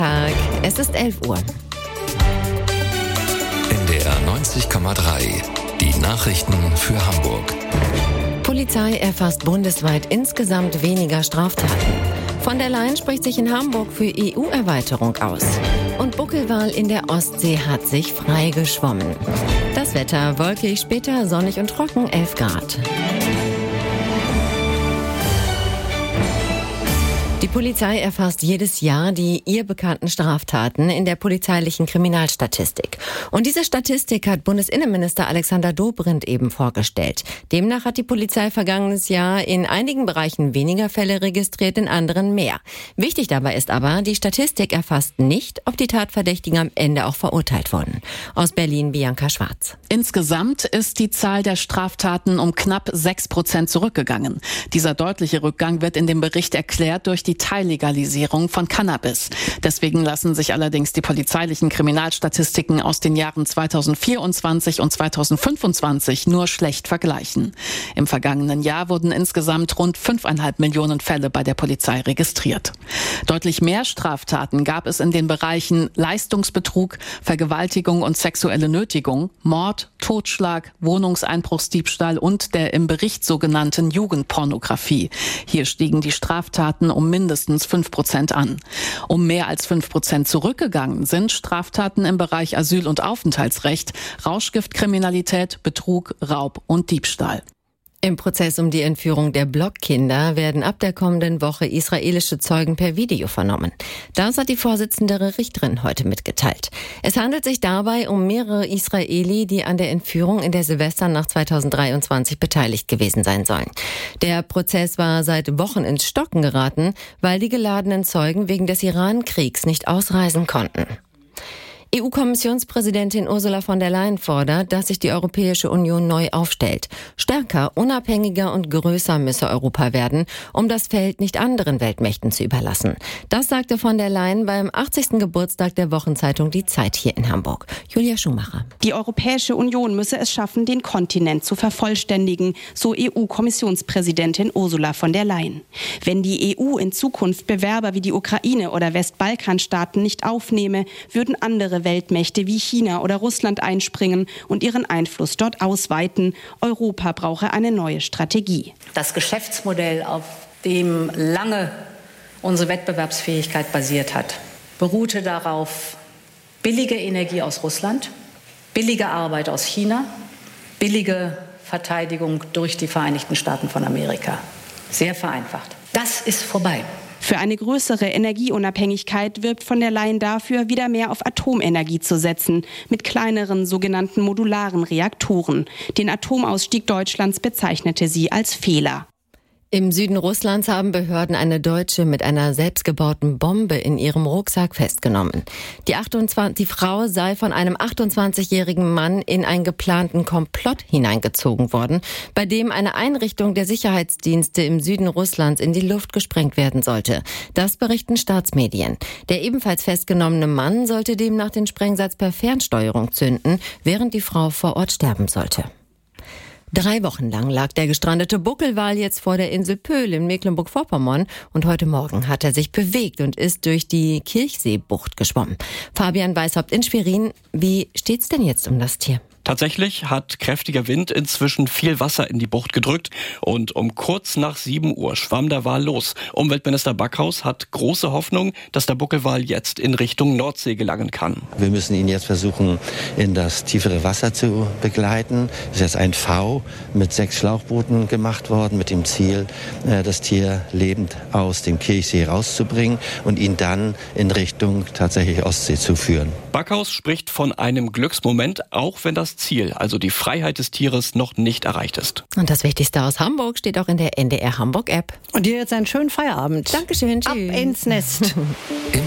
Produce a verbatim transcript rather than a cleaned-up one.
Tag, es ist elf Uhr. N D R neunzig Komma drei, die Nachrichten für Hamburg. Polizei erfasst bundesweit insgesamt weniger Straftaten. Von der Leyen spricht sich in Hamburg für E U-Erweiterung aus. Und Buckelwal in der Ostsee hat sich frei geschwommen. Das Wetter wolkig, später sonnig und trocken, elf Grad. Die Polizei erfasst jedes Jahr die ihr bekannten Straftaten in der polizeilichen Kriminalstatistik. Und diese Statistik hat Bundesinnenminister Alexander Dobrindt eben vorgestellt. Demnach hat die Polizei vergangenes Jahr in einigen Bereichen weniger Fälle registriert, in anderen mehr. Wichtig dabei ist aber, die Statistik erfasst nicht, ob die Tatverdächtigen am Ende auch verurteilt wurden. Aus Berlin Bianca Schwarz. Insgesamt ist die Zahl der Straftaten um knapp sechs Prozent zurückgegangen. Dieser deutliche Rückgang wird in dem Bericht erklärt durch die Teillegalisierung von Cannabis. Deswegen lassen sich allerdings die polizeilichen Kriminalstatistiken aus den Jahren zweitausendvierundzwanzig und zweitausendfünfundzwanzig nur schlecht vergleichen. Im vergangenen Jahr wurden insgesamt rund fünfeinhalb Millionen Fälle bei der Polizei registriert. Deutlich mehr Straftaten gab es in den Bereichen Leistungsbetrug, Vergewaltigung und sexuelle Nötigung, Mord, Totschlag, Wohnungseinbruchsdiebstahl und der im Bericht sogenannten Jugendpornografie. Hier stiegen die Straftaten um mindestens fünf Prozent an. Um mehr als fünf Prozent zurückgegangen sind Straftaten im Bereich Asyl- und Aufenthaltsrecht, Rauschgiftkriminalität, Betrug, Raub und Diebstahl. Im Prozess um die Entführung der Blockkinder werden ab der kommenden Woche israelische Zeugen per Video vernommen. Das hat die Vorsitzende Richterin heute mitgeteilt. Es handelt sich dabei um mehrere Israeli, die an der Entführung in der Silvesternacht zweitausenddreiundzwanzig beteiligt gewesen sein sollen. Der Prozess war seit Wochen ins Stocken geraten, weil die geladenen Zeugen wegen des Iran-Kriegs nicht ausreisen konnten. E U-Kommissionspräsidentin Ursula von der Leyen fordert, dass sich die Europäische Union neu aufstellt. Stärker, unabhängiger und größer müsse Europa werden, um das Feld nicht anderen Weltmächten zu überlassen. Das sagte von der Leyen beim achtzigsten Geburtstag der Wochenzeitung Die Zeit hier in Hamburg. Julia Schumacher. Die Europäische Union müsse es schaffen, den Kontinent zu vervollständigen, so E U-Kommissionspräsidentin Ursula von der Leyen. Wenn die E U in Zukunft Bewerber wie die Ukraine oder Westbalkanstaaten nicht aufnehme, würden andere Weltmächte wie China oder Russland einspringen und ihren Einfluss dort ausweiten. Europa brauche eine neue Strategie. Das Geschäftsmodell, auf dem lange unsere Wettbewerbsfähigkeit basiert hat, beruhte darauf billige Energie aus Russland, billige Arbeit aus China, billige Verteidigung durch die Vereinigten Staaten von Amerika. Sehr vereinfacht. Das ist vorbei. Für eine größere Energieunabhängigkeit wirbt von der Leyen dafür, wieder mehr auf Atomenergie zu setzen, mit kleineren sogenannten modularen Reaktoren. Den Atomausstieg Deutschlands bezeichnete sie als Fehler. Im Süden Russlands haben Behörden eine Deutsche mit einer selbstgebauten Bombe in ihrem Rucksack festgenommen. Die, achtundzwanzig, die Frau sei von einem achtundzwanzigjährigen Mann in einen geplanten Komplott hineingezogen worden, bei dem eine Einrichtung der Sicherheitsdienste im Süden Russlands in die Luft gesprengt werden sollte. Das berichten Staatsmedien. Der ebenfalls festgenommene Mann sollte demnach den Sprengsatz per Fernsteuerung zünden, während die Frau vor Ort sterben sollte. Drei Wochen lang lag der gestrandete Buckelwal jetzt vor der Insel Pöhl in Mecklenburg-Vorpommern und heute Morgen hat er sich bewegt und ist durch die Kirchseebucht geschwommen. Fabian Weishaupt in Schwerin, wie steht's denn jetzt um das Tier? Tatsächlich hat kräftiger Wind inzwischen viel Wasser in die Bucht gedrückt und um kurz nach sieben Uhr schwamm der Wal los. Umweltminister Backhaus hat große Hoffnung, dass der Buckelwal jetzt in Richtung Nordsee gelangen kann. Wir müssen ihn jetzt versuchen, in das tiefere Wasser zu begleiten. Es ist jetzt ein V mit sechs Schlauchbooten gemacht worden, mit dem Ziel, das Tier lebend aus dem Kirchsee rauszubringen und ihn dann in Richtung tatsächlich Ostsee zu führen. Backhaus spricht von einem Glücksmoment, auch wenn das Ziel, also die Freiheit des Tieres, noch nicht erreicht ist. Und das Wichtigste aus Hamburg steht auch in der N D R Hamburg App. Und dir jetzt einen schönen Feierabend. Dankeschön, tschüss. Ab ins Nest.